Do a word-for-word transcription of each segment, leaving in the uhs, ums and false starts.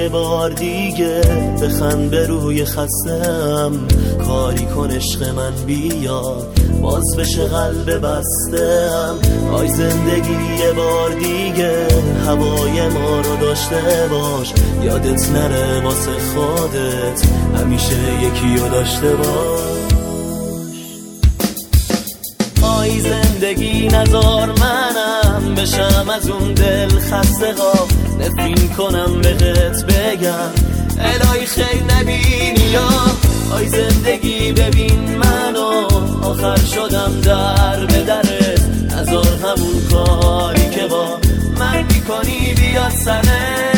یه بار دیگه بخند به روی خستم، کاری کن عشق من بیاد باز بشه قلب بستم. آی زندگی یه بار دیگه هوای ما رو داشته باش، یادت نره واسه خودت همیشه یکی رو داشته باش. آی زندگی نذار منم بشم از اون دل خسته ها، نفرین کنم بهت بگم الهی خیر نبینی یا. آی زندگی ببین منو آخر شدم در به درت، نذار همون کاری که با من میکنی بیاد سرت.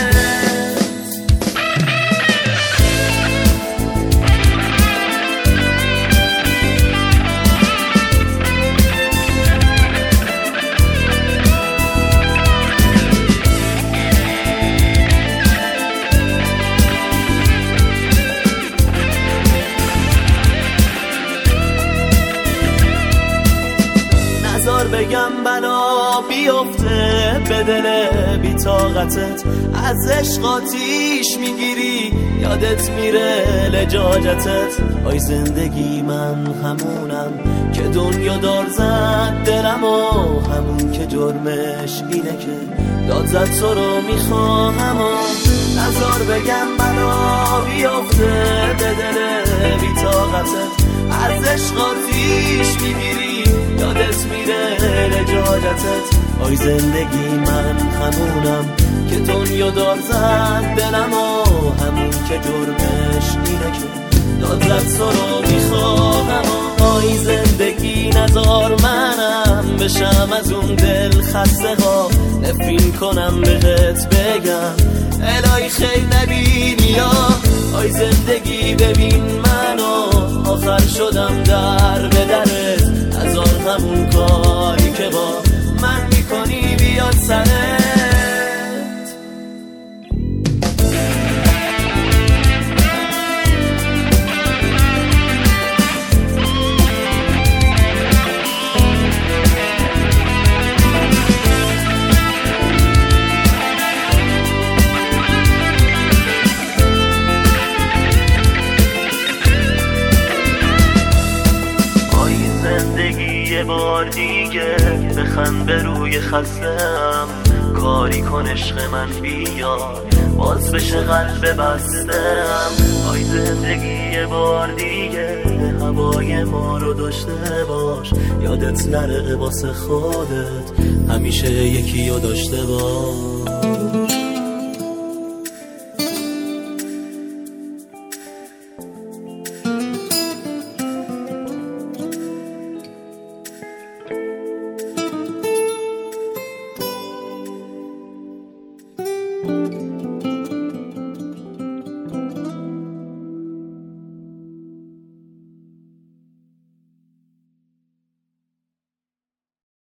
بگم بلا بیفته به دل بی طاقتت، از عشق آتیش میگیری یادت میره لجاجتت. آی زندگی من همونم که دنیا دار زد دلم و همون که جرمش اینه که داد زد تو رو میخواهم و نظر بگم بلا بیفته به دل بی طاقتت، از عشق آتیش میگیری یادت میره لجاجتت. آی زندگی من همونم که دنیا دار زد دلم و همون که جرمش اینه که داد زد تو رو میخواهم. آی زندگی نذار منم بشم از اون دل خسته ها، نفرین کنم بهت بگم الهی خیر نبینی یا. آی زندگی ببین منو آخر شدم در به درت، نذار همون کاری که با من میکنی بیاد سرت. یه بار دیگه بخند به روی خستم، کاری کن عشق من بیاد باز بشه قلب بستم. آی زندگی یه بار دیگه هوای ما رو داشته باش، یادت نره واسه خودت همیشه یکی رو داشته باش. thank you